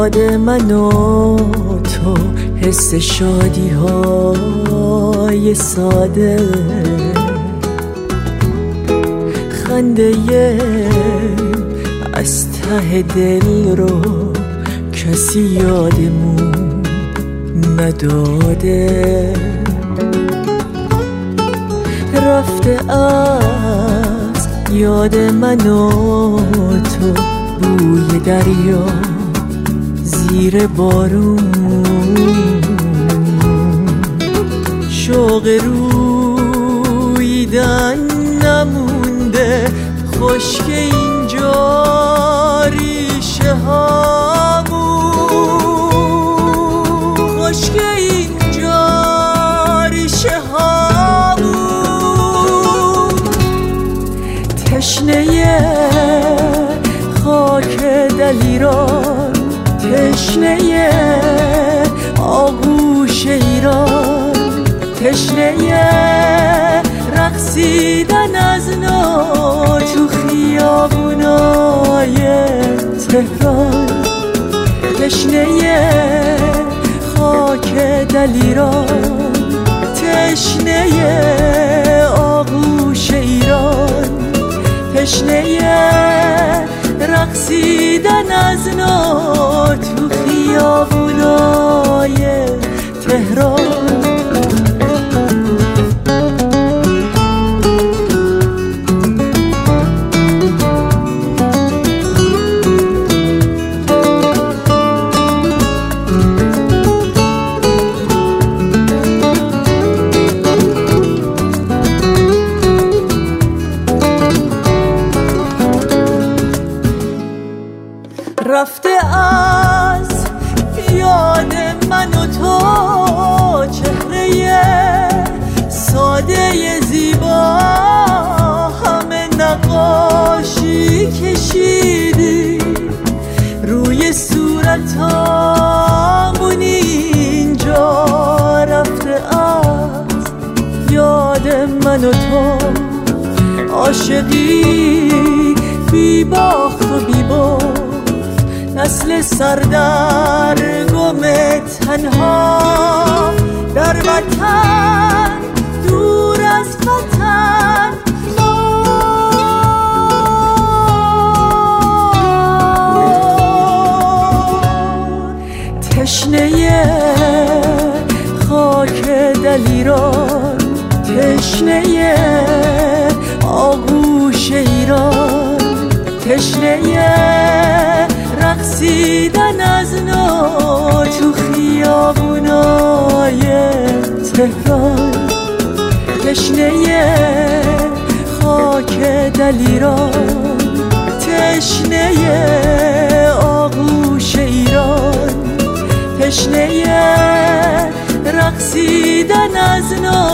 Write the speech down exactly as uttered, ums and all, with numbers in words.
یاد من و تو، حس شادی های ساده، خنده از ته دل رو کسی یادمون نداده. رفته از یاد من و تو بوی دریا زیر بارون، شوق رویدن نمونده، خشک اینجا ریشه هامون، خشک اینجا ریشه هامون. تشنه خاک دلیران، تشنه آغوش ایران، تشنه رقصیدن از نو تو خیابونای تهران، تشنه خاک دلیران، تشنه آغوش ایران، تشنه رقصیدن از نو تو خیابونای تهران. رفته از یاد من و تو چهره ساده زیبا، همه نقاشی کشیدی روی صورتامون اینجا. رفته از یاد من و تو عاشقی بی باخت و بی برد، نسل سردرگم تنها در وطن دور از وطن. تشنه خاک دلیران، تشنه آغوش ایران، تشنه رقصیدن از نو تو خیابونای تهران، تشنه خاک دلیران، تشنه آغوش ایران، تشنه رقصیدن از نو